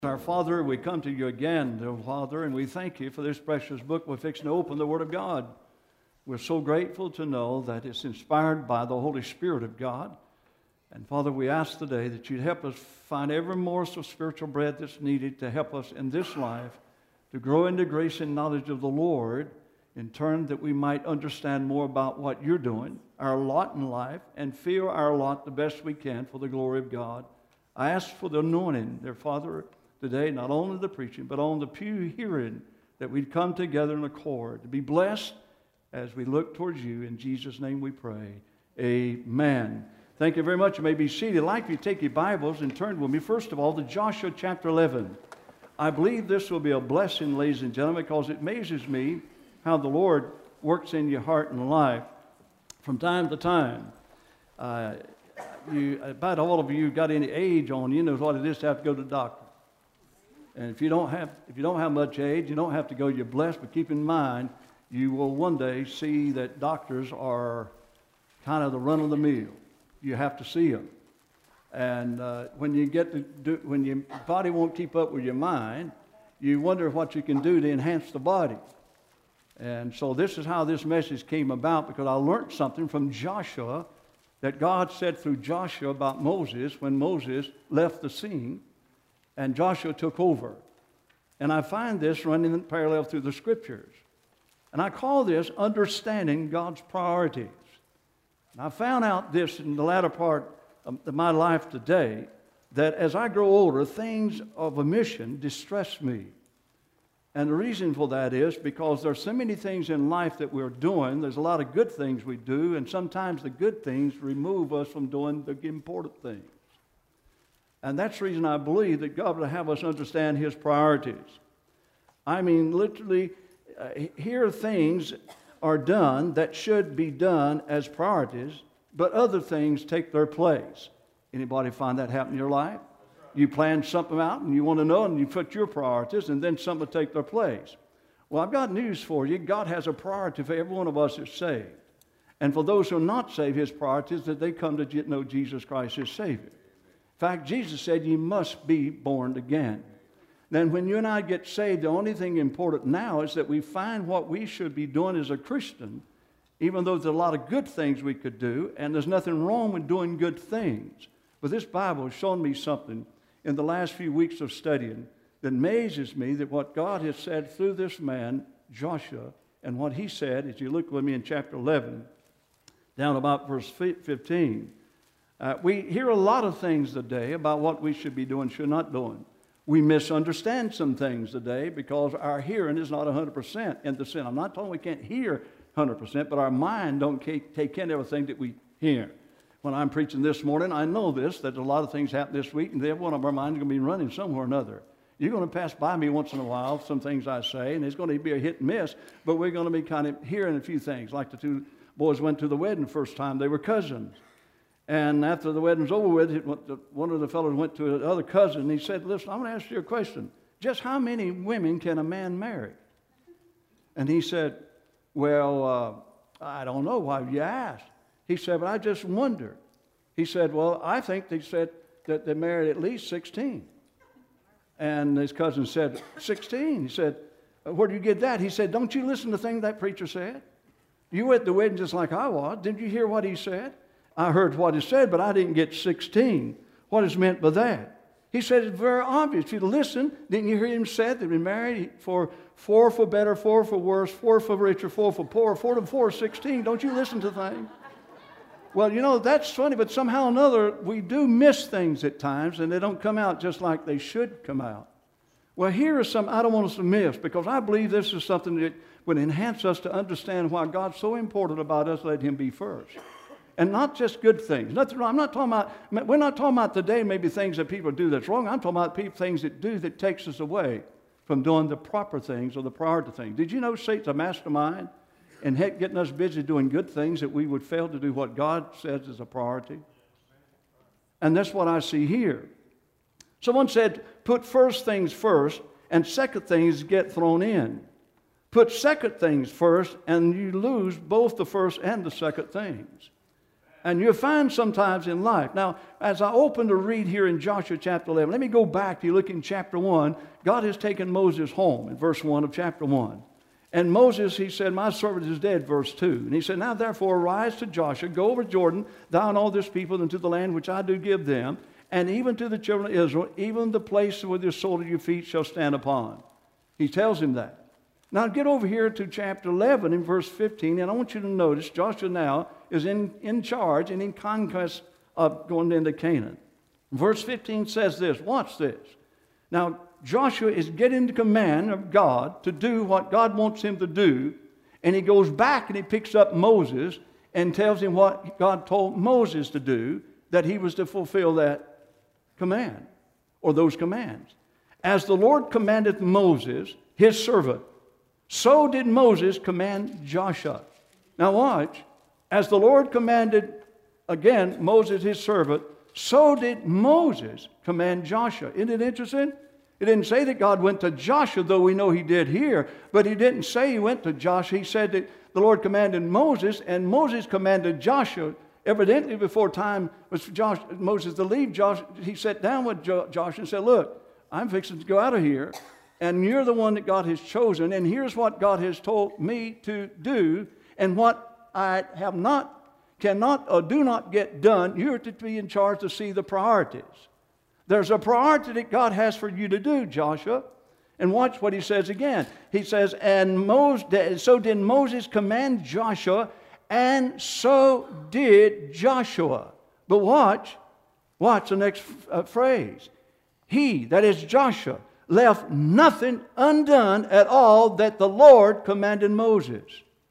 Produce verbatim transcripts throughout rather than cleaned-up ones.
Our Father, we come to you again, dear Father, and we thank you for this precious book we're fixing to open, the Word of God. We're so grateful to know that it's inspired by the Holy Spirit of God. And Father, we ask today that you'd help us find every morsel of spiritual bread that's needed to help us in this life to grow into grace and knowledge of the Lord, in turn that we might understand more about what you're doing, our lot in life, and feel our lot the best we can for the glory of God. I ask for the anointing, dear Father, today, not only the preaching, but on the pew hearing, that we'd come together in accord to be blessed as we look towards you. In Jesus' name we pray. Amen. Thank you very much. You may be seated. I'd like you to take your Bibles and turn with me, first of all, to Joshua chapter eleven. I believe this will be a blessing, ladies and gentlemen, because it amazes me how the Lord works in your heart and life from time to time. Uh, you, about all of you got any age on you, knows what it is to have to go to the doctor. And if you don't have if you don't have much age, you don't have to go. You're blessed, but keep in mind, you will one day see that doctors are kind of the run of the mill. You have to see them, and uh, when you get to do, when your body won't keep up with your mind, you wonder what you can do to enhance the body. And so this is how this message came about, because I learned something from Joshua that God said through Joshua about Moses when Moses left the scene. And Joshua took over. And I find this running in parallel through the Scriptures. And I call this understanding God's priorities. And I found out this in the latter part of my life today, that as I grow older, things of a mission distress me. And the reason for that is because there's so many things in life that we're doing. There's a lot of good things we do, and sometimes the good things remove us from doing the important things. And that's the reason I believe that God will have us understand His priorities. I mean, literally, uh, here things are done that should be done as priorities, but other things take their place. Anybody find that happen in your life? You plan something out and you want to know, and you put your priorities, and then something will take their place. Well, I've got news for you. God has a priority for every one of us that's saved. And for those who are not saved, His priority is that they come to know Jesus Christ as Savior. In fact, Jesus said you must be born again. Then when you and I get saved, the only thing important now is that we find what we should be doing as a Christian, even though there's a lot of good things we could do, and there's nothing wrong with doing good things. But this Bible has shown me something in the last few weeks of studying that amazes me, that what God has said through this man, Joshua, and what he said, as you look with me in chapter eleven, down about verse fifteen, Uh, we hear a lot of things today about what we should be doing, should not doing. We misunderstand some things today because our hearing is not one hundred percent in the sin. I'm not talking we can't hear one hundred percent, but our mind don't take in everything that we hear. When I'm preaching this morning, I know this, that a lot of things happen this week, and every one of our minds is going to be running somewhere or another. You're going to pass by me once in a while, some things I say, and it's going to be a hit and miss, but we're going to be kind of hearing a few things. Like the two boys went to the wedding the first time. They were cousins. And after the wedding was over with, one of the fellows went to the other cousin, and he said, listen, I'm going to ask you a question. Just how many women can a man marry? And he said, well, uh, I don't know. Why you asked? He said, but I just wonder. He said, well, I think they said that they married at least sixteen. And his cousin said, sixteen? He said, where do you get that? He said, don't you listen to the thing that preacher said? You were at the wedding just like I was. Didn't you hear what he said? I heard what he said, but I didn't get sixteen. What is meant by that? He said it's very obvious. If you listen, didn't you hear him say they've been married for four for better, four for worse, four for richer, four for poor, four to four is sixteen. Don't you listen to things? Well, you know, that's funny, but somehow or another, we do miss things at times, and they don't come out just like they should come out. Well, here is something I don't want us to miss, because I believe this is something that would enhance us to understand why God's so important about us letting Him be first. And not just good things. Nothing wrong. I'm not talking about, we're not talking about today maybe things that people do that's wrong. I'm talking about people, things that do that takes us away from doing the proper things or the priority things. Did you know Satan's a mastermind in getting us busy doing good things that we would fail to do what God says is a priority? And that's what I see here. Someone said, put first things first, and second things get thrown in. Put second things first, and you lose both the first and the second things. And you'll find sometimes in life. Now, as I open to read here in Joshua chapter eleven, let me go back to you look in chapter one. God has taken Moses home in verse one of chapter one. And Moses, he said, my servant is dead, verse two. And he said, now therefore arise to Joshua, go over Jordan, thou and all this people, into the land which I do give them, and even to the children of Israel, even the place where the sole of your feet shall stand upon. He tells him that. Now get over here to chapter eleven in verse fifteen, and I want you to notice Joshua now is in, in charge and in conquest of going into Canaan. Verse fifteen says this, watch this. Now Joshua is getting the command of God to do what God wants him to do, and he goes back and he picks up Moses and tells him what God told Moses to do, that he was to fulfill that command, or those commands. As the Lord commanded Moses, his servant, so did Moses command Joshua. Now watch. As the Lord commanded, again, Moses his servant, so did Moses command Joshua. Isn't it interesting? It didn't say that God went to Joshua, though we know he did here. But he didn't say he went to Joshua. He said that the Lord commanded Moses, and Moses commanded Joshua. Evidently, before time was for Josh, Moses to leave, Joshua, he sat down with jo- Joshua and said, look, I'm fixing to go out of here. And you're the one that God has chosen. And here's what God has told me to do. And what I have not, cannot, or do not get done, you're to be in charge to see the priorities. There's a priority that God has for you to do, Joshua. And watch what he says again. He says, and Moses, so did Moses command Joshua, and so did Joshua. But watch, watch the next uh, phrase. He, that is Joshua, left nothing undone at all that the Lord commanded Moses.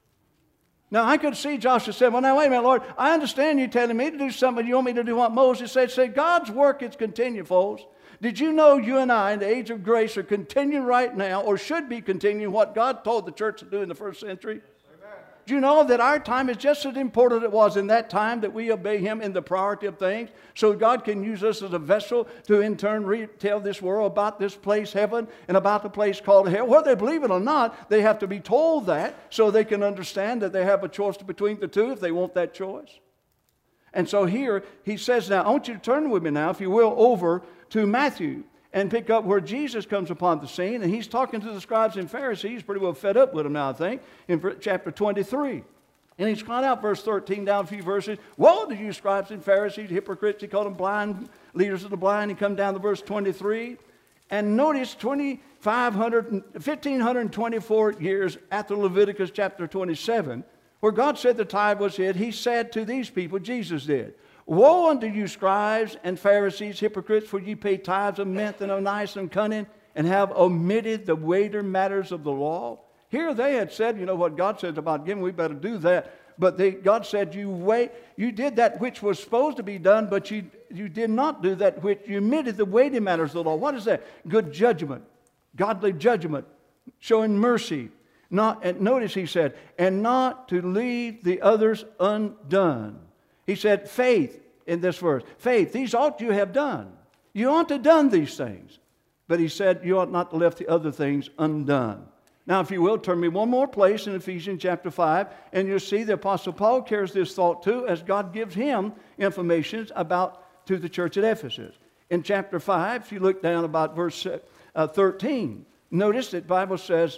Now, I could see Joshua said, well, now, wait a minute, Lord. I understand you telling me to do something. You want me to do what Moses said. Say, God's work is continued, folks. Did you know you and I in the age of grace are continuing right now, or should be continuing what God told the church to do in the first century? Do you know that our time is just as important as it was in that time, that we obey Him in the priority of things, so God can use us as a vessel to in turn re- tell this world about this place, heaven, and about the place called hell? Whether they believe it or not, they have to be told that so they can understand that they have a choice between the two if they want that choice. And so here he says, now I want you to turn with me now, if you will, over to Matthew and pick up where Jesus comes upon the scene, and he's talking to the scribes and Pharisees, pretty well fed up with them now, I think, in chapter twenty-three. And he's crying out, verse thirteen, down a few verses, woe to you scribes and Pharisees, hypocrites. He called them blind, leaders of the blind. He come down to verse twenty-three. And notice twenty-five hundred, fifteen twenty-four years after Leviticus chapter twenty-seven, where God said the tithe was hid, he said to these people, Jesus did, woe unto you, scribes and Pharisees, hypocrites, for ye pay tithes of mint and of nice and cunning, and have omitted the weightier matters of the law. Here they had said, you know what God says about giving, we better do that. But they, God said, you wait, you did that which was supposed to be done, but you, you did not do that which, you omitted the weighty matters of the law. What is that? Good judgment, godly judgment, showing mercy. Not, and notice he said, and not to leave the others undone. He said, faith in this verse. Faith, these ought you have done. You ought to have done these things. But he said, you ought not to left the other things undone. Now, if you will, turn me one more place in Ephesians chapter five, and you'll see the Apostle Paul carries this thought too, as God gives him information about to the church at Ephesus. In chapter five, if you look down about verse uh, thirteen, notice that the Bible says,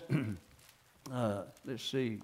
uh, let's see,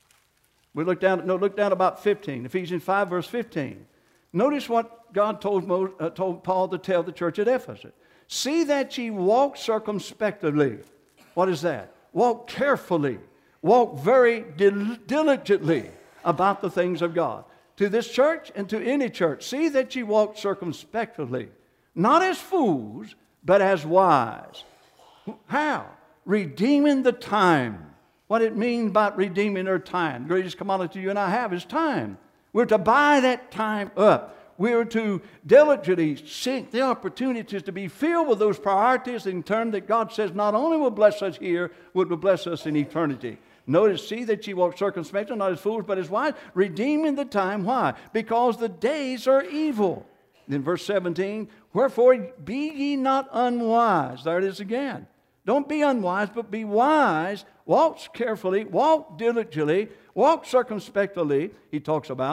we look down, no, look down about fifteen, Ephesians five, verse fifteen. Notice what God told, Mo, uh, told Paul to tell the church at Ephesus. See that ye walk circumspectly. What is that? Walk carefully. Walk very dil- diligently about the things of God. To this church and to any church, see that ye walk circumspectly. Not as fools, but as wise. How? Redeeming the time. What it means by redeeming our time. The greatest commodity you and I have is time. We're to buy that time up. We're to diligently seek the opportunities to be filled with those priorities in turn that God says not only will bless us here, but will bless us in eternity. Notice, see that ye walk circumspectly, not as fools, but as wise, redeeming the time. Why? Because the days are evil. In verse seventeen, wherefore be ye not unwise. There it is again. Don't be unwise, but be wise. Walk carefully, walk diligently, walk circumspectly, he talks about.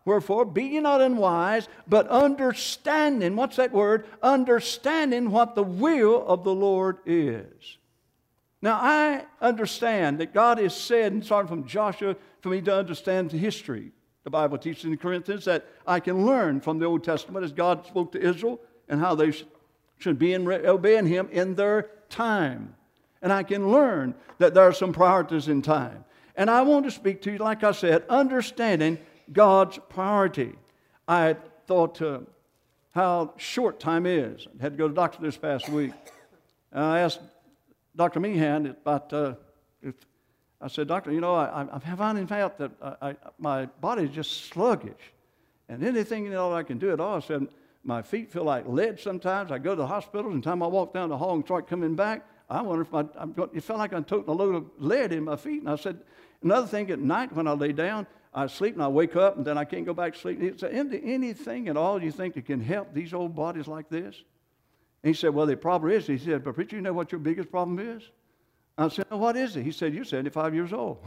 Wherefore, be ye not unwise, but understanding. What's that word? Understanding what the will of the Lord is. Now, I understand that God has said, and starting from Joshua, for me to understand history. The Bible teaches in Corinthians that I can learn from the Old Testament as God spoke to Israel and how they should be in, obeying Him in their time. And I can learn that there are some priorities in time. And I want to speak to you, like I said, understanding God's priority. I thought uh, how short time is. I had to go to the doctor this past week. And I asked Doctor Meehan about, uh, if, I said, Doctor, you know, I, I'm finding out that I, I, my body is just sluggish. And anything you know I can do at all, I said, my feet feel like lead sometimes. I go to the hospital, and the time I walk down the hall and start coming back, I wonder if my, I'm going, it felt like I'm toting a load of lead in my feet. And I said, another thing, at night when I lay down, I sleep and I wake up and then I can't go back to sleep. He said, anything at all you think that can help these old bodies like this? And he said, well, the problem is, he said, but preacher, you know what your biggest problem is? I said, well, what is it? He said, you're seventy-five years old.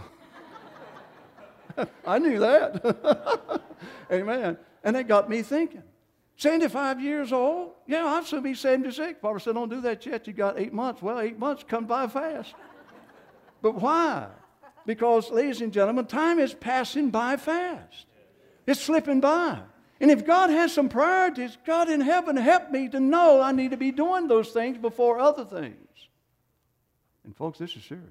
I knew that. Amen. And that got me thinking. seventy-five years old? Yeah, I'll soon be seventy-six. Barbara said, don't do that yet. You got eight months. Well, eight months come by fast. But why? Because, ladies and gentlemen, time is passing by fast. It's slipping by. And if God has some priorities, God in heaven, help me to know I need to be doing those things before other things. And folks, this is serious.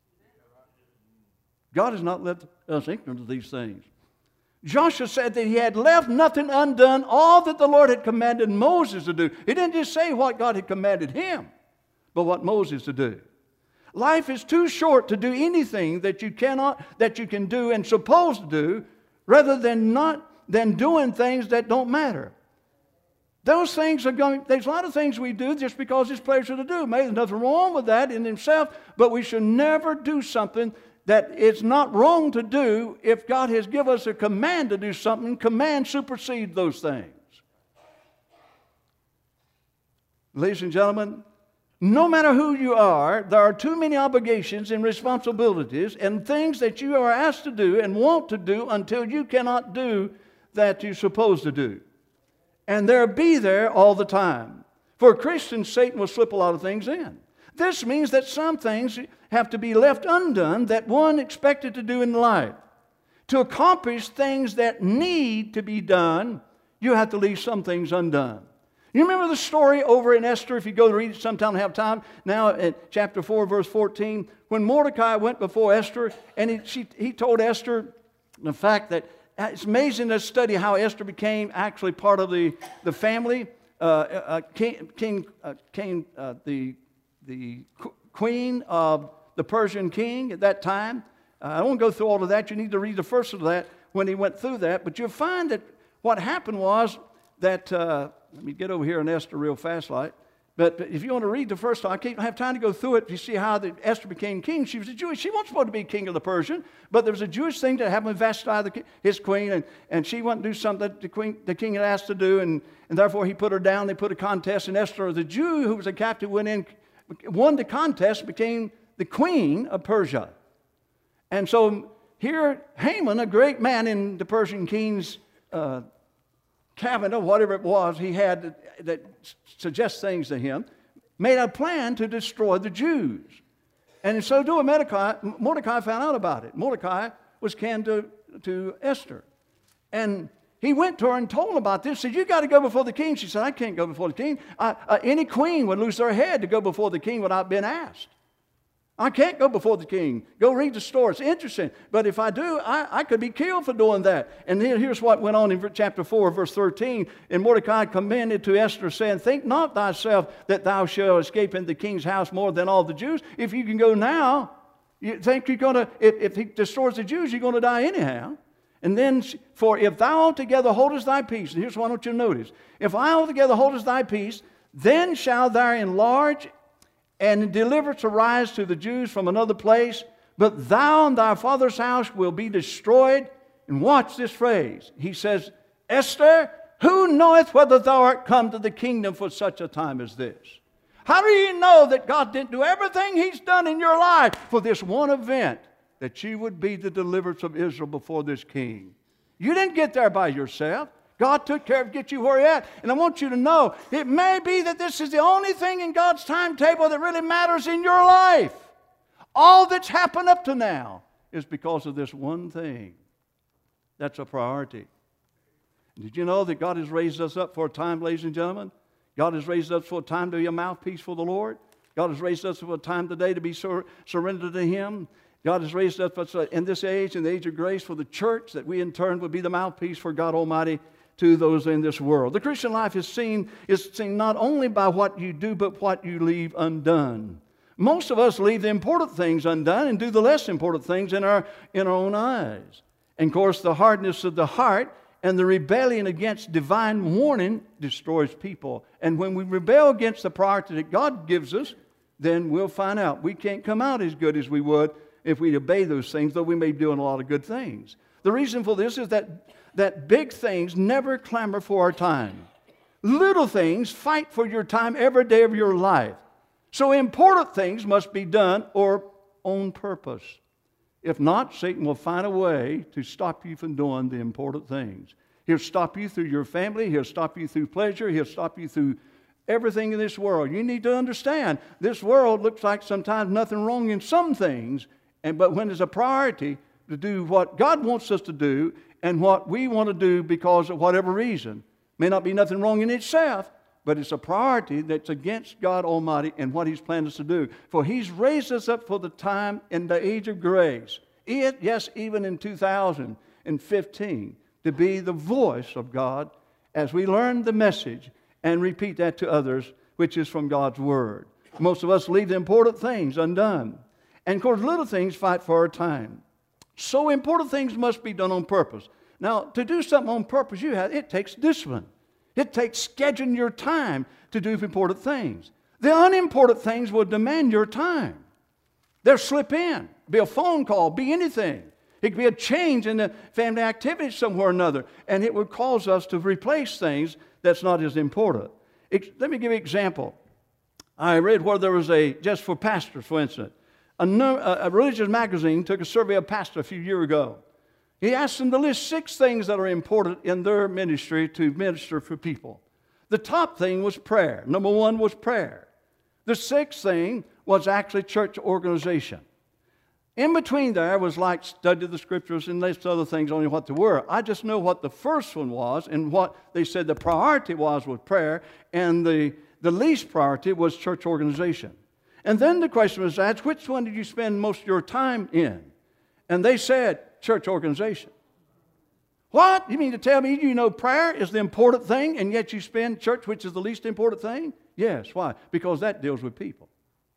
God has not left us ignorant of these things. Joshua said that he had left nothing undone, all that the Lord had commanded Moses to do. He didn't just say what God had commanded him, but what Moses to do. Life is too short to do anything that you cannot, that you can do and supposed to do, rather than not than doing things that don't matter. Those things are going, there's a lot of things we do just because it's pleasure to do. Maybe there's nothing wrong with that in himself, but we should never do something that it's not wrong to do. If God has given us a command to do something, command supersedes those things. Ladies and gentlemen, no matter who you are, there are too many obligations and responsibilities and things that you are asked to do and want to do until you cannot do that you're supposed to do. And they'll be there all the time. For Christians, Satan will slip a lot of things in. This means that some things have to be left undone that one expected to do in life. To accomplish things that need to be done, you have to leave some things undone. You remember the story over in Esther, if you go to read it sometime and have time, now in chapter four, verse fourteen, when Mordecai went before Esther, and he, she, he told Esther the fact that it's amazing to study how Esther became actually part of the, the family. Uh, uh, king, king, uh, king uh, the, the queen of the Persian king at that time. Uh, I won't go through all of that. You need to read the first of that when he went through that. But you'll find that what happened was that, uh, let me get over here in Esther real fast like. But if you want to read the first one, I can't have time to go through it. You see how the, Esther became king. She was a Jewish. She wasn't supposed to be king of the Persian, but there was a Jewish thing that happened with Vashti, the, his queen, and, and she wanted to do something that the, queen, the king had asked to do, and, and therefore he put her down. They put a contest, and Esther, the Jew who was a captive, went in, won the contest, became the queen of Persia. And so here, Haman, a great man in the Persian king's uh, cabinet, whatever it was he had that, that suggests things to him, made a plan to destroy the Jews. And in so doing, Mordecai, Mordecai found out about it. Mordecai was kin to, to Esther. And he went to her and told her about this. He said, you got to go before the king. She said, I can't go before the king. I, uh, any queen would lose their head to go before the king without being asked. I can't go before the king. Go read the story. It's interesting. But if I do, I, I could be killed for doing that. And then here's what went on in chapter four, verse thirteen. And Mordecai commended to Esther, saying, think not thyself that thou shalt escape into the king's house more than all the Jews. If you can go now, you think you're going to, if, if he destroys the Jews, you're going to die anyhow. And then, for if thou altogether holdest thy peace, and here's what I want you to notice. If I altogether holdest thy peace, then shall thou enlarge and deliverance arise to the Jews from another place, but thou and thy father's house will be destroyed. And watch this phrase. He says, Esther, who knoweth whether thou art come to the kingdom for such a time as this? How do you know that God didn't do everything He's done in your life for this one event, that you would be the deliverance of Israel before this king? You didn't get there by yourself. God took care of get you where you're at. And I want you to know, it may be that this is the only thing in God's timetable that really matters in your life. All that's happened up to now is because of this one thing. That's a priority. Did you know that God has raised us up for a time, ladies and gentlemen? God has raised us for a time to be a mouthpiece for the Lord. God has raised us for a time today to be sur- surrendered to Him. God has raised us in this age, in the age of grace, for the church, that we in turn would be the mouthpiece for God Almighty to those in this world. The Christian life is seen, is seen not only by what you do, but what you leave undone. Most of us leave the important things undone and do the less important things in our, in our own eyes. And of course, the hardness of the heart and the rebellion against divine warning destroys people. And when we rebel against the priority that God gives us, then we'll find out we can't come out as good as we would if we obey those things, though we may be doing a lot of good things. The reason for this is that, that big things never clamor for our time. Little things fight for your time every day of your life. So important things must be done or on purpose. If not, Satan will find a way to stop you from doing the important things. He'll stop you through your family. He'll stop you through pleasure. He'll stop you through everything in this world. You need to understand, this world looks like sometimes nothing wrong in some things, and but when there's a priority to do what God wants us to do and what we want to do because of whatever reason, may not be nothing wrong in itself, but it's a priority that's against God Almighty and what He's planned us to do. For He's raised us up for the time in the age of grace, it, yes, even in two thousand fifteen, to be the voice of God as we learn the message and repeat that to others, which is from God's Word. Most of us leave the important things undone. And of course, little things fight for our time. So important things must be done on purpose. Now, to do something on purpose, you have, it takes discipline. It takes scheduling your time to do important things. The unimportant things will demand your time. They'll slip in, be a phone call, be anything. It could be a change in the family activity somewhere or another, and it would cause us to replace things that's not as important. It, let me give you an example. I read where there was a, just for pastors, for instance, a, a religious magazine took a survey of pastors a few years ago. He asked them to list six things that are important in their ministry to minister for people. The top thing was prayer. Number one was prayer. The sixth thing was actually church organization. In between there was like study the scriptures and list other things, only what they were. I just know what the first one was, and what they said the priority was was prayer, and the, the least priority was church organization. And then the question was asked, which one did you spend most of your time in? And they said, church organization. What? You mean to tell me you know prayer is the important thing, and yet you spend church, which is the least important thing? Yes. Why? Because that deals with people.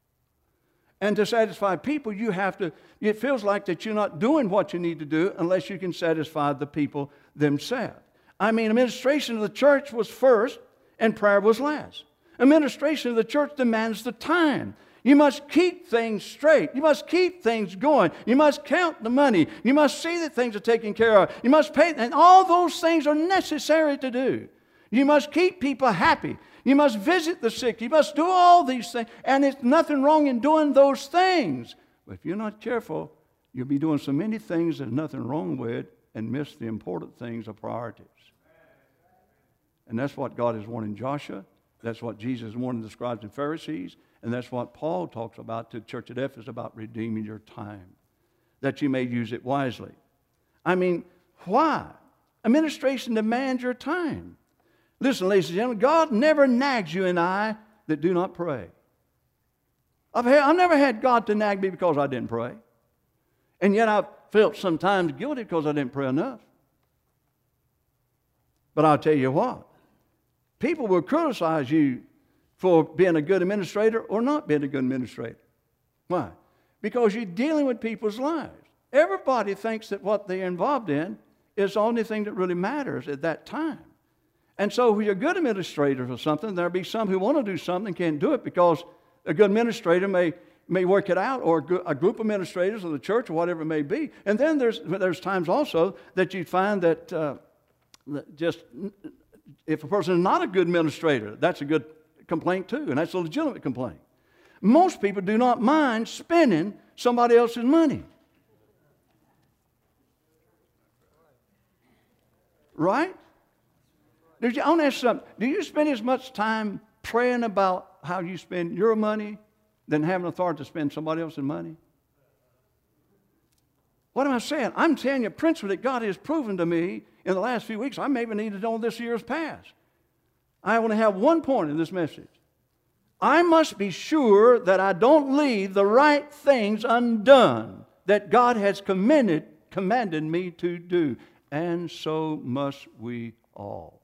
And to satisfy people, you have to, it feels like that you're not doing what you need to do unless you can satisfy the people themselves. I mean, administration of the church was first and prayer was last. Administration of the church demands the time. You must keep things straight. You must keep things going. You must count the money. You must see that things are taken care of. You must pay, and all those things are necessary to do. You must keep people happy. You must visit the sick. You must do all these things. And there's nothing wrong in doing those things. But if you're not careful, you'll be doing so many things there's nothing wrong with and miss the important things or priorities. And that's what God is warning Joshua. That's what Jesus is warning the scribes and Pharisees. And that's what Paul talks about to the church at Ephesus about redeeming your time, that you may use it wisely. I mean, why? Administration demands your time. Listen, ladies and gentlemen, God never nags you and I that do not pray. I've, had, I've never had God to nag me because I didn't pray. And yet I've felt sometimes guilty because I didn't pray enough. But I'll tell you what, people will criticize you for being a good administrator or not being a good administrator. Why? Because you're dealing with people's lives. Everybody thinks that what they're involved in is the only thing that really matters at that time. And so if you're a good administrator or something, there'll be some who want to do something and can't do it because a good administrator may, may work it out, or a group of administrators of the church or whatever it may be. And then there's, there's times also that you find that uh, just if a person is not a good administrator, that's a good complaint too, and that's a legitimate complaint. Most people do not mind spending somebody else's money. Right? Did you, I want to ask you something. Do you spend as much time praying about how you spend your money than having authority to spend somebody else's money? What am I saying? I'm telling you a principle that God has proven to me in the last few weeks. I maybe need to know this year's past. I want to have one point in this message. I must be sure that I don't leave the right things undone that God has commanded, commanded me to do. And so must we all.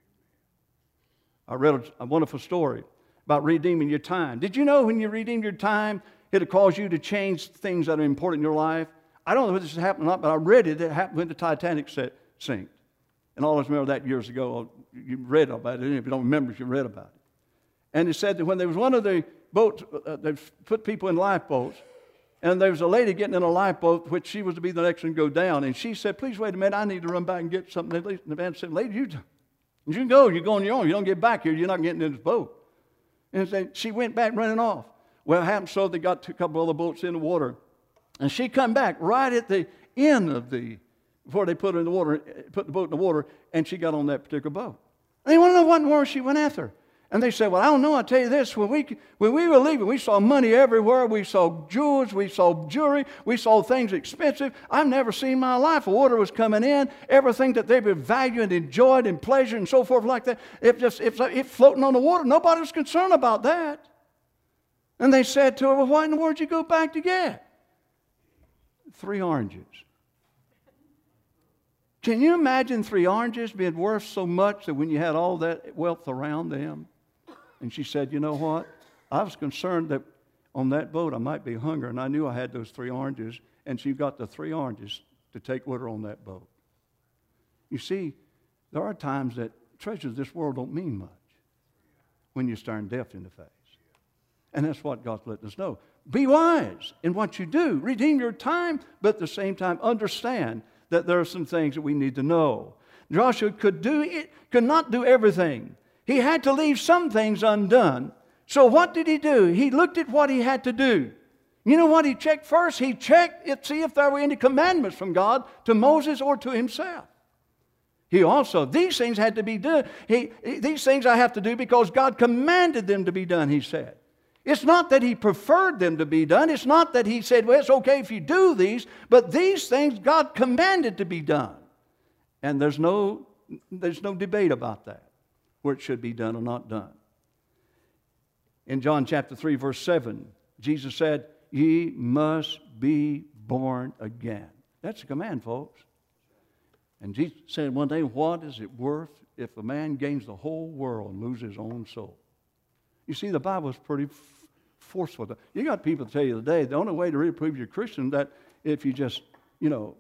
I read a wonderful story about redeeming your time. Did you know when you redeem your time, it'll cause you to change things that are important in your life? I don't know if this has happened or not, but I read it. It happened when the Titanic set, sank. And I always remember that years ago. You read about it. If you don't remember, you read about it. And it said that when there was one of the boats, uh, they put people in lifeboats, and there was a lady getting in a lifeboat, which she was to be the next one to go down. And she said, please wait a minute, I need to run back and get something. And the man said, lady, you, you can go. You go on your own. You don't get back here. You're not getting in this boat. And so she went back running off. Well, it happened so they got a couple other boats in the water. And she come back right at the end of the, before they put her in the water, put the boat in the water, and she got on that particular boat. And they want to know what in the world she went after. And they said, well, I don't know, I'll tell you this. When we, when we were leaving, we saw money everywhere. We saw jewels. We saw jewelry. We saw things expensive. I've never seen in my life. The water was coming in. Everything that they would value and enjoyed and pleasure and so forth like that, it just it, it floating on the water. Nobody was concerned about that. And they said to her, well, what in the world did you go back to get? Three oranges. Can you imagine three oranges being worth so much that when you had all that wealth around them? And she said, you know what? I was concerned that on that boat I might be hungry, and I knew I had those three oranges, and she got the three oranges to take with her on that boat. You see, there are times that treasures of this world don't mean much when you're staring death in the face. And that's what God's letting us know. Be wise in what you do. Redeem your time, but at the same time understand that there are some things that we need to know. Joshua could do it, could not do everything. He had to leave some things undone. So what did he do? He looked at what he had to do. You know what he checked first? He checked to see if there were any commandments from God to Moses or to himself. He also, these things had to be done. He, these things I have to do because God commanded them to be done, he said. It's not that he preferred them to be done. It's not that he said, well, it's okay if you do these, but these things God commanded to be done. And there's no, there's no debate about that, where it should be done or not done. In John chapter three, verse seven, Jesus said, ye must be born again. That's a command, folks. And Jesus said one day, what is it worth if a man gains the whole world and loses his own soul? You see, the Bible is pretty f- forceful. You got people to tell you today, the only way to really prove you're Christian is that if you just, you know,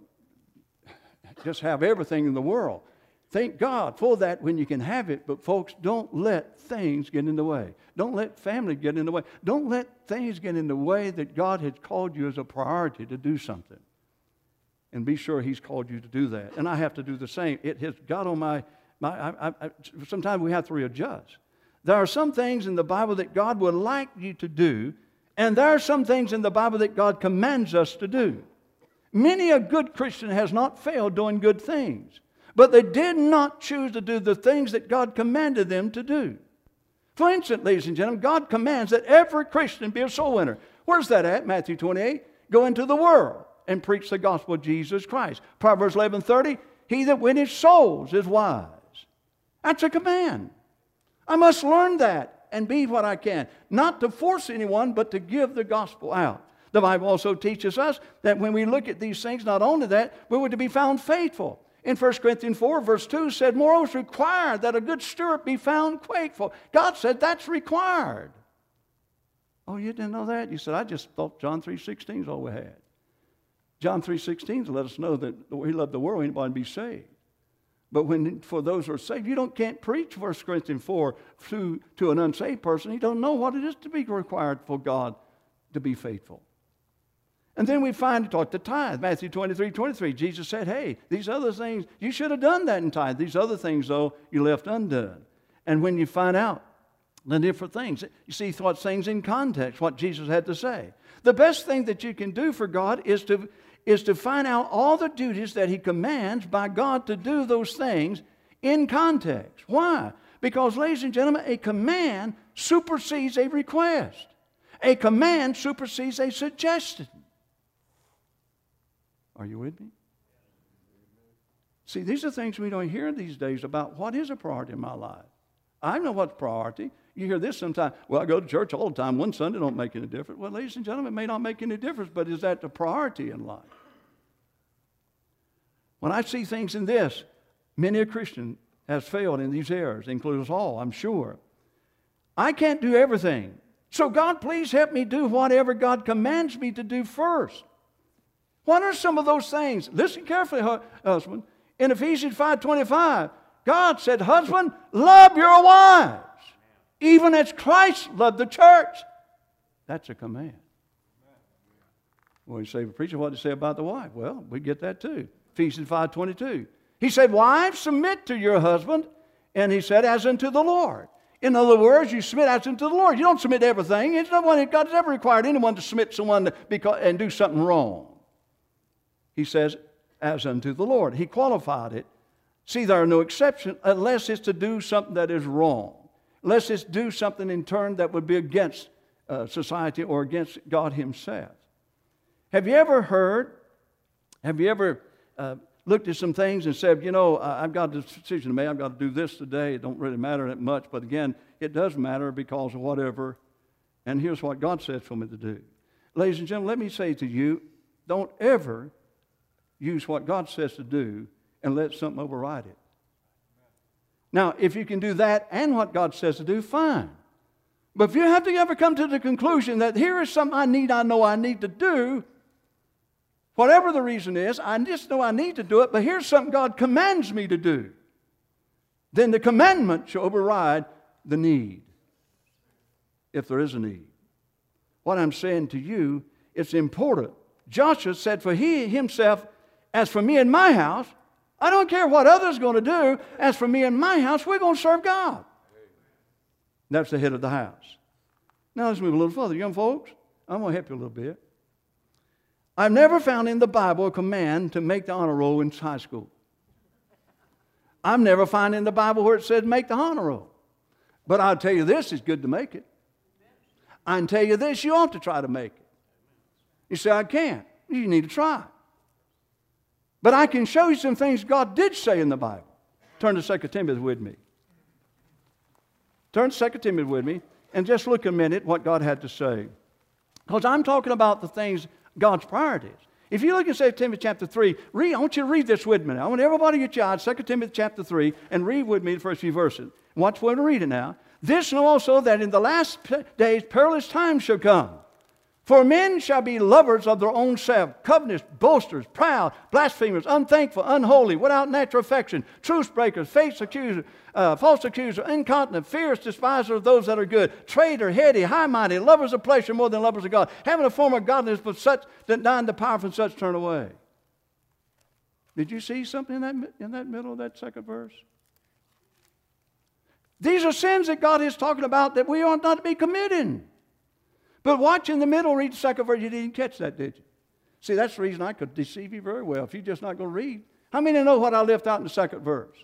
just have everything in the world. Thank God for that when you can have it, but folks, don't let things get in the way. Don't let family get in the way. Don't let things get in the way that God has called you as a priority to do something. And be sure He's called you to do that. And I have to do the same. It has got on my, my I, I, I, sometimes we have to readjust. There are some things in the Bible that God would like you to do, and there are some things in the Bible that God commands us to do. Many a good Christian has not failed doing good things, but they did not choose to do the things that God commanded them to do. For instance, ladies and gentlemen, God commands that every Christian be a soul winner. Where's that at? Matthew twenty-eight. Go into the world and preach the gospel of Jesus Christ. Proverbs eleven thirty. He that winneth souls is wise. That's a command. I must learn that and be what I can. Not to force anyone, but to give the gospel out. The Bible also teaches us that when we look at these things, not only that, we were to be found faithful. In First Corinthians four, verse two said, moreover, it's required that a good steward be found faithful. God said that's required. Oh, you didn't know that? You said, I just thought John three sixteen is all we had. John three sixteen let us know that He loved the world, anybody to be saved. But when for those who are saved, you don't can't preach First Corinthians four to, to an unsaved person. He don't know what it is to be required for God to be faithful. And then we find taught the tithe. Matthew twenty-three twenty-three, Jesus said, hey, these other things, you should have done that in tithe. These other things, though, you left undone. And when you find out the different things, you see what things in context, what Jesus had to say. The best thing that you can do for God is to is to find out all the duties that he commands by God to do those things in context. Why? Because, ladies and gentlemen, a command supersedes a request. A command supersedes a suggestion. Are you with me? See, these are things we don't hear these days about what is a priority in my life. I know what's priority. You hear this sometimes. Well, I go to church all the time. One Sunday don't make any difference. Well, ladies and gentlemen, it may not make any difference, but is that the priority in life? When I see things in this, many a Christian has failed in these areas, including us all, I'm sure. I can't do everything. So God, please help me do whatever God commands me to do first. What are some of those things? Listen carefully, husband. In Ephesians five twenty-five, God said, husband, love your wives, even as Christ loved the church. That's a command. Well, you say, preacher, what did he say about the wife? Well, we get that too. Ephesians five twenty-two. He said, wives, submit to your husband. And he said, as unto the Lord. In other words, you submit as unto the Lord. You don't submit to everything. It's not one, God has ever required anyone to submit to someone to because, and do something wrong. He says, as unto the Lord. He qualified it. See, there are no exceptions unless it's to do something that is wrong. Unless it's do something in turn that would be against uh, society or against God himself. Have you ever heard, have you ever uh, looked at some things and said, you know, I've got a decision to make. I've got to do this today. It don't really matter that much. But again, it does matter because of whatever. And here's what God says for me to do. Ladies and gentlemen, let me say to you, don't ever use what God says to do and let something override it. Now, if you can do that and what God says to do, fine. But if you have to ever come to the conclusion that here is something I need, I know I need to do, whatever the reason is, I just know I need to do it, but here's something God commands me to do, then the commandment shall override the need, if there is a need. What I'm saying to you, it's important. Joshua said for he himself, as for me and my house, I don't care what others are going to do. As for me and my house, we're going to serve God. That's the head of the house. Now let's move a little further. Young folks, I'm going to help you a little bit. I've never found in the Bible a command to make the honor roll in high school. I've never found in the Bible where it says make the honor roll. But I'll tell you this, it's good to make it. I can tell you this, you ought to try to make it. You say, I can't. You need to try. But I can show you some things God did say in the Bible. Turn to Second Timothy with me. Turn to Second Timothy with me and just look a minute what God had to say. Because I'm talking about the things, God's priorities. If you look at Second Timothy chapter three, read, I want you to read this with me now. I want everybody get your eyes, Second Timothy chapter three, and read with me the first few verses. Watch what I'm reading now. This know also that in the last days perilous times shall come. For men shall be lovers of their own self, covetous, boasters, proud, blasphemers, unthankful, unholy, without natural affection, truce breakers, false accusers, uh, false accusers, incontinent, fierce, despisers of those that are good, traitor, heady, high-minded, lovers of pleasure more than lovers of God, having a form of godliness, but such that denying the power from such turn away. Did you see something in that, in that middle of that second verse? These are sins that God is talking about that we ought not to be committing. But watch in the middle, read the second verse. You didn't catch that, did you? See, that's the reason I could deceive you very well if you're just not going to read. How many know what I left out in the second verse?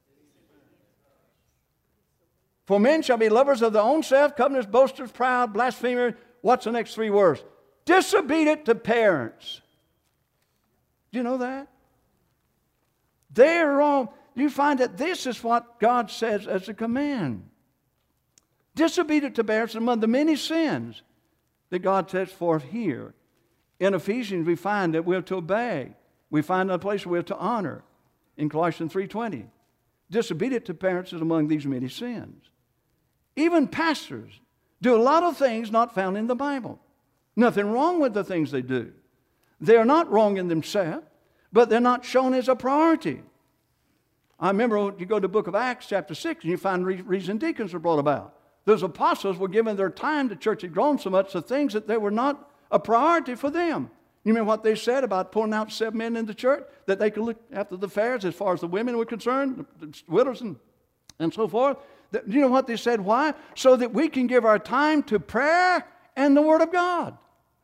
For men shall be lovers of their own self, covetous, boasters, proud, blasphemers. What's the next three words? Disobedient to parents. Do you know that? They're wrong. You find that this is what God says as a command. Disobedient to parents among the many sins that God sets forth here. In Ephesians, we find that we're to obey. We find a place where we're to honor. In Colossians three twenty, disobedient to parents is among these many sins. Even pastors do a lot of things not found in the Bible. Nothing wrong with the things they do. They are not wrong in themselves, but they're not shown as a priority. I remember you go to the book of Acts chapter six and you find re- reason deacons were brought about. Those apostles were given their time. The church had grown so much, the things that they were not a priority for them. You remember what they said about pulling out seven men in the church? That they could look after the affairs as far as the women were concerned, the widows and, and so forth. That, you know what they said? Why? So that we can give our time to prayer and the Word of God.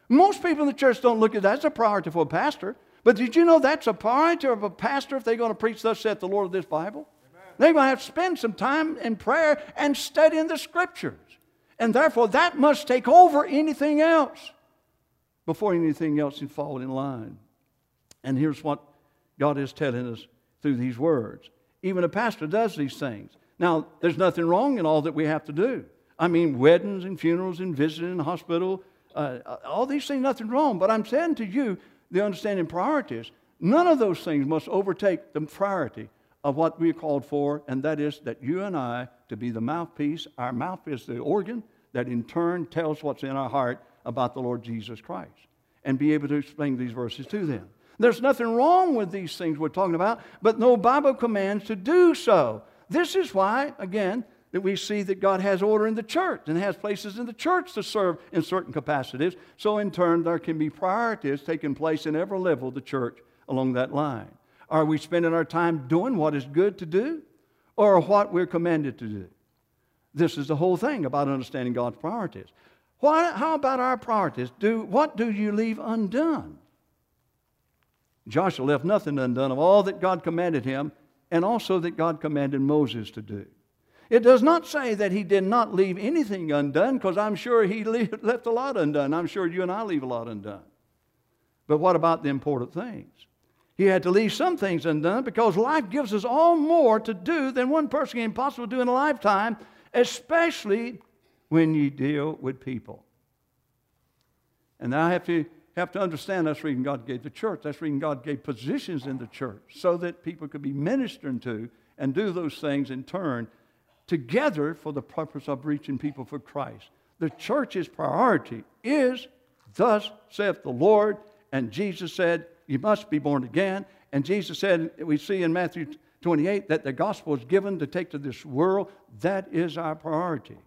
Most people in the church don't look at that as a priority for a pastor. But did you know that's a priority of a pastor if they're going to preach thus saith the Lord of this Bible? Amen. They're going to have to spend some time in prayer and studying the Scriptures. And therefore that must take over anything else before anything else can fall in line. And here's what God is telling us through these words. Even a pastor does these things. Now, there's nothing wrong in all that we have to do. I mean, weddings and funerals and visiting in the hospital, uh, all these things, nothing wrong. But I'm saying to you, the understanding priorities, none of those things must overtake the priority of what we're called for, and that is that you and I to be the mouthpiece. Our mouth is the organ that in turn tells what's in our heart about the Lord Jesus Christ, and be able to explain these verses to them. There's nothing wrong with these things we're talking about, but no Bible commands to do so. This is why, again, that we see that God has order in the church and has places in the church to serve in certain capacities. So in turn, there can be priorities taking place in every level of the church along that line. Are we spending our time doing what is good to do or what we're commanded to do? This is the whole thing about understanding God's priorities. Why, how about our priorities? Do, what do you leave undone? Joshua left nothing undone of all that God commanded him, and also that God commanded Moses to do. It does not say that he did not leave anything undone, because I'm sure he left a lot undone. I'm sure you and I leave a lot undone. But what about the important things? He had to leave some things undone because life gives us all more to do than one person can possibly do in a lifetime, especially when you deal with people. And I have to have to understand that's the reason God gave the church. That's the reason God gave positions in the church, so that people could be ministered to and do those things in turn together for the purpose of reaching people for Christ. The church's priority is, thus saith the Lord, and Jesus said, you must be born again. And Jesus said, we see in Matthew twenty-eight, that the gospel is given to take to this world. That is our priority.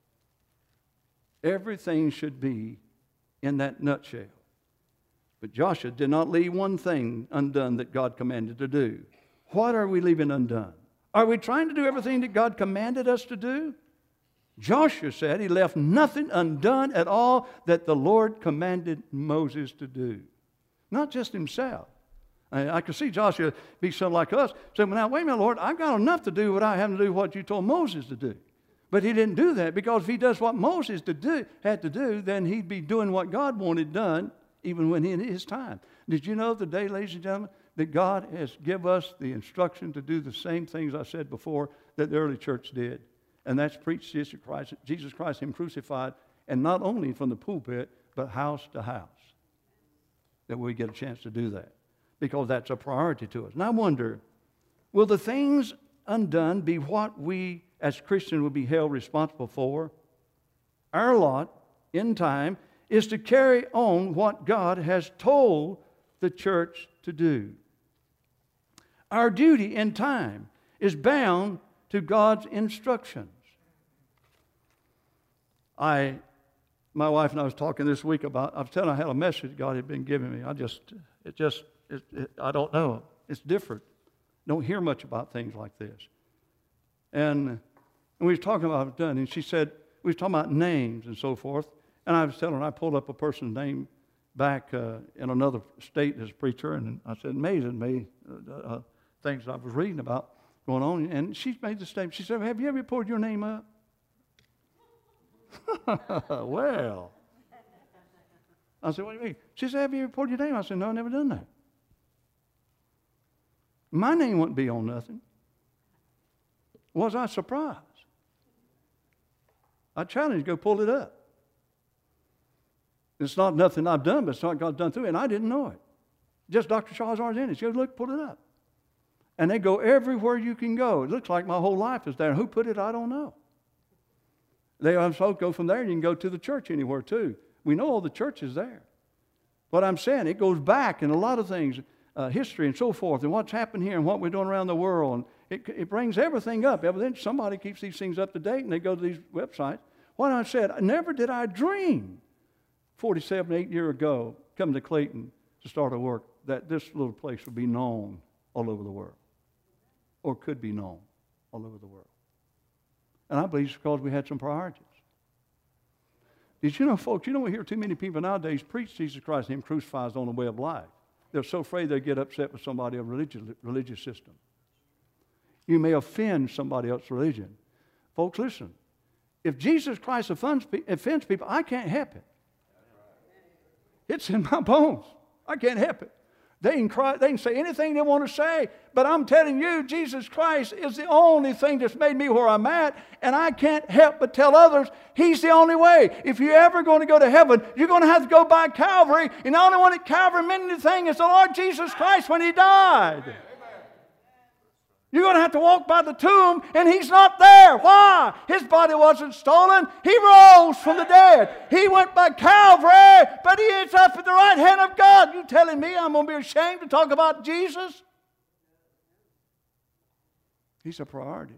Everything should be in that nutshell. But Joshua did not leave one thing undone that God commanded to do. What are we leaving undone? Are we trying to do everything that God commanded us to do? Joshua said he left nothing undone at all that the Lord commanded Moses to do. Not just himself. I, I could see Joshua be something like us. Say, well, now, wait a minute, Lord, I've got enough to do without having to do what you told Moses to do. But he didn't do that, because if he does what Moses to do, had to do, then he'd be doing what God wanted done, even when in his time. Did you know today, ladies and gentlemen, that God has given us the instruction to do the same things I said before that the early church did? And that's preach Jesus Christ, Jesus Christ, him crucified, and not only from the pulpit, but house to house, that we get a chance to do that, because that's a priority to us. And I wonder, will the things undone be what we as Christians will be held responsible for? Our lot in time is to carry on what God has told the church to do. Our duty in time is bound to God's instructions. I, my wife and I was talking this week about, I was telling her I had a message God had been giving me. I just, it just, it, it, I don't know. It's different. Don't hear much about things like this. And, and we were talking about it done, and she said, we were talking about names and so forth. And I was telling her, I pulled up a person's name back uh, in another state as a preacher, and I said, amazing me, uh, uh, things I was reading about going on. And she made the statement, she said, have you ever pulled your name up? Well, I said, what do you mean? She said, have you ever pulled your name? I said, no, I've never done that. My name wouldn't be on nothing. Was I surprised? I challenged you to go pull it up. It's not nothing I've done, but it's not God's done through it, and I didn't know it. Just Doctor Shaw's ours in it. She goes, look, pull it up. And they go everywhere you can go. It looks like my whole life is there. Who put it? I don't know. They also go from there, and you can go to the church anywhere too. We know all the churches there. What I'm saying, it goes back in a lot of things, uh, history and so forth, and what's happened here and what we're doing around the world. And it, it brings everything up. Evidently, somebody keeps these things up to date, and they go to these websites. What I said, never did I dream forty-seven, eight years ago, coming to Clayton to start a work, that this little place would be known all over the world, or could be known all over the world. And I believe it's because we had some priorities. Did you know, folks, you don't hear too many people nowadays preach Jesus Christ and Him crucified as the only way of life. They're so afraid they get upset with somebody of religious, religious system. You may offend somebody else's religion. Folks, listen. If Jesus Christ offends, offends people, I can't help it. It's in my bones. I can't help it. They can cry, they can say anything they want to say, but I'm telling you, Jesus Christ is the only thing that's made me where I'm at, and I can't help but tell others He's the only way. If you're ever going to go to heaven, you're going to have to go by Calvary, and the only one at Calvary meant anything is the Lord Jesus Christ when He died. Amen. You're going to have to walk by the tomb, and He's not there. Why? His body wasn't stolen. He rose from the dead. He went by Calvary, but He is up at the right hand of God. You telling me I'm going to be ashamed to talk about Jesus? He's a priority.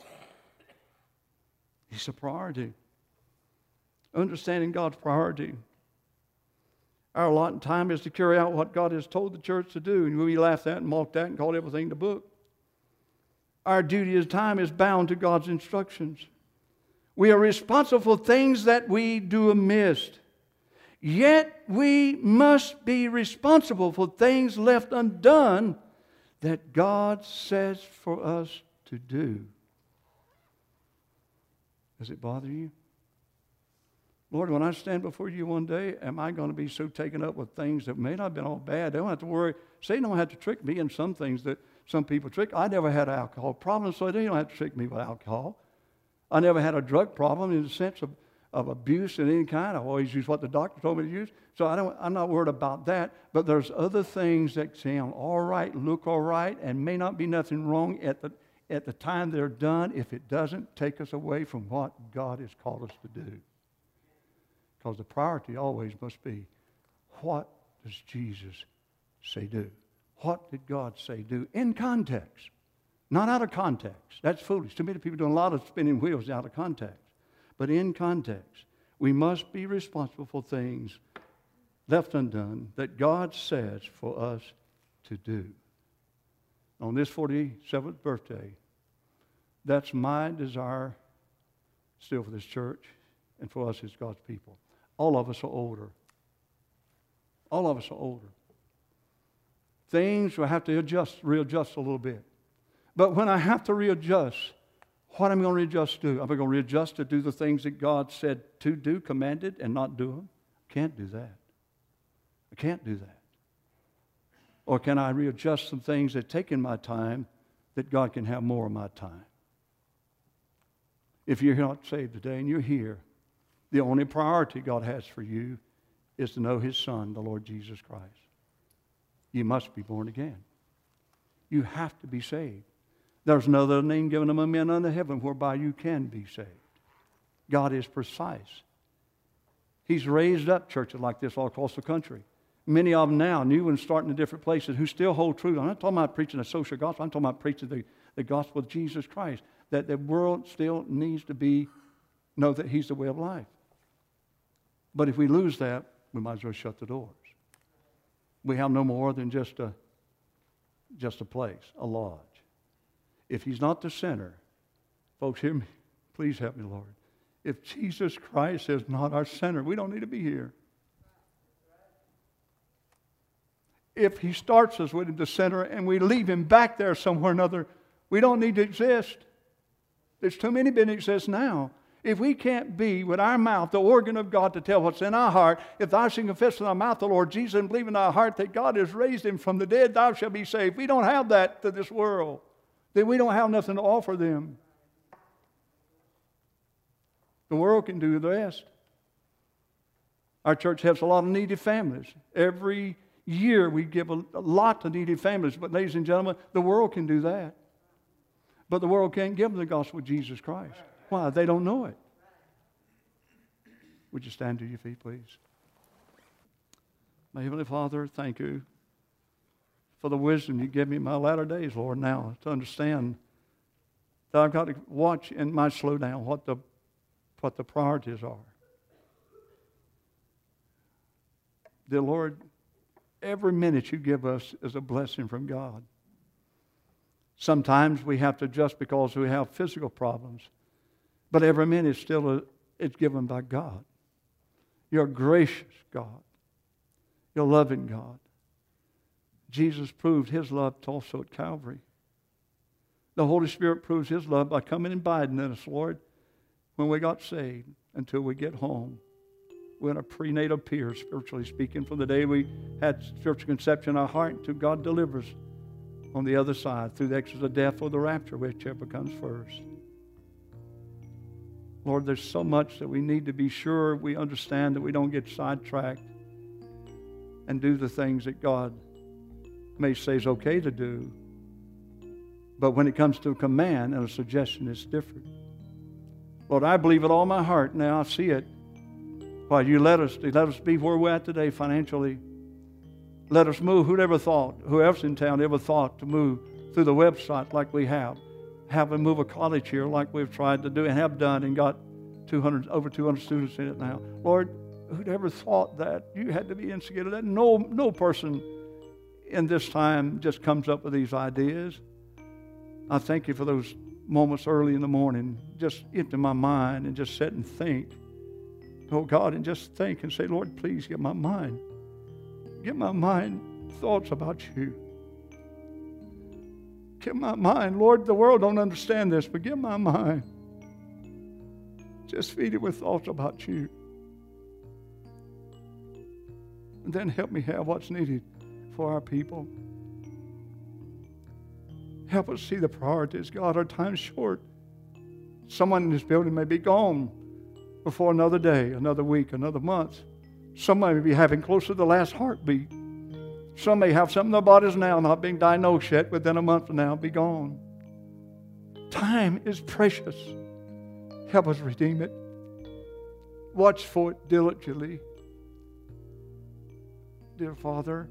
He's a priority. Understanding God's priority. Our lot in time is to carry out what God has told the church to do, and we laugh at and mock that and call everything the book. Our duty as time is bound to God's instructions. We are responsible for things that we do amiss. Yet we must be responsible for things left undone that God says for us to do. Does it bother you? Lord, when I stand before you one day, am I going to be so taken up with things that may not have been all bad? They don't have to worry. Satan don't have to trick me in some things that some people trick. I never had an alcohol problem, so they don't have to trick me with alcohol. I never had a drug problem in the sense of, of abuse of any kind. I always use what the doctor told me to use. So I don't, I'm not worried about that. But there's other things that sound all right, look all right, and may not be nothing wrong at the, at the time they're done if it doesn't take us away from what God has called us to do. Because the priority always must be, what does Jesus say do? What did God say do? In context. Not out of context. That's foolish. Too many people doing a lot of spinning wheels out of context. But in context. We must be responsible for things left undone that God says for us to do. On this forty-seventh birthday, that's my desire still for this church and for us as God's people. All of us are older. All of us are older. Things will have to adjust, readjust a little bit. But when I have to readjust, what am I going to readjust to? Am I going to readjust to do the things that God said to do, commanded, and not do them? I can't do that. I can't do that. Or can I readjust some things that take in my time that God can have more of my time? If you're not saved today and you're here, the only priority God has for you is to know His Son, the Lord Jesus Christ. You must be born again. You have to be saved. There's no other name given among men under heaven whereby you can be saved. God is precise. He's raised up churches like this all across the country. Many of them now, new ones starting in different places, who still hold true. I'm not talking about preaching a social gospel. I'm talking about preaching the, the gospel of Jesus Christ. That the world still needs to be, know that He's the way of life. But if we lose that, we might as well shut the doors. We have no more than just a, just a place, a lodge. If He's not the center, folks, hear me. Please help me, Lord. If Jesus Christ is not our center, we don't need to be here. If He starts us with the center and we leave Him back there somewhere or another, we don't need to exist. There's too many that exist now. If we can't be with our mouth the organ of God to tell what's in our heart, if thou shalt confess with thy mouth the Lord Jesus and believe in thy heart that God has raised Him from the dead, thou shalt be saved. We don't have that to this world. Then we don't have nothing to offer them. The world can do the rest. Our church helps a lot of needy families. Every year we give a, a lot to needy families. But ladies and gentlemen, the world can do that. But the world can't give them the gospel of Jesus Christ. Why? They don't know it. Would you stand to your feet, please? My Heavenly Father, thank you for the wisdom you give me in my latter days, Lord, now to understand that I've got to watch in my slowdown what the, what the priorities are. Dear Lord, every minute you give us is a blessing from God. Sometimes we have to adjust because we have physical problems. But every minute is still a, it's given by God. You're a gracious God. You're a loving God. Jesus proved His love also at Calvary. The Holy Spirit proves His love by coming and abiding in us, Lord, when we got saved until we get home. We're in a prenatal period, spiritually speaking, from the day we had spiritual conception in our heart until God delivers on the other side through the exodus of death or the rapture, whichever comes first. Lord, there's so much that we need to be sure we understand, that we don't get sidetracked and do the things that God may say is okay to do. But when it comes to a command and a suggestion, it's different. Lord, I believe with all my heart now. I see it. Why, you let us, let us be where we're at today financially. Let us move. Who'd ever thought, whoever's in town ever thought to move through the website like we have. Have them move a college here like we've tried to do and have done and got two hundred, over two hundred students in it now. Lord, who'd ever thought that? You had to be instigated. That no, no person in this time just comes up with these ideas. I thank you for those moments early in the morning, just into my mind and just sit and think. Oh God, and just think and say, Lord, please get my mind. Get my mind thoughts about you. Get my mind. Lord, the world don't understand this, but get my mind. Just feed it with thoughts about you. And then help me have what's needed for our people. Help us see the priorities. God, our time's short. Someone in this building may be gone before another day, another week, another month. Some may be having close to the last heartbeat. Some may have something in their bodies now not being diagnosed yet, within a month from now be gone. Time is precious. Help us redeem it. Watch for it diligently. Dear Father,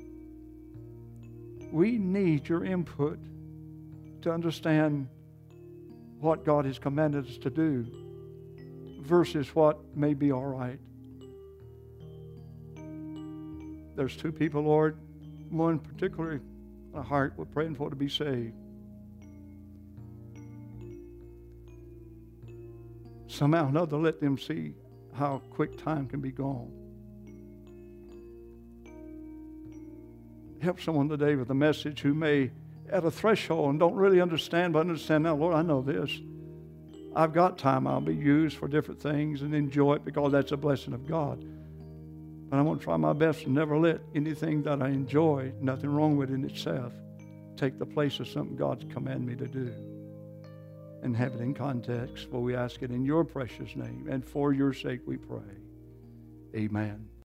we need your input to understand what God has commanded us to do versus what may be all right. There's two people, Lord, one particularly a heart we're praying for to be saved. Somehow or another, let them see how quick time can be gone. Help someone today with a message who may at a threshold and don't really understand, but understand now, Lord, I know this. I've got time I'll be used for different things and enjoy it because that's a blessing of God. But I'm going to try my best to never let anything that I enjoy, nothing wrong with it in itself, take the place of something God's commanded me to do. And have it in context, for we ask it in your precious name. And for your sake we pray. Amen.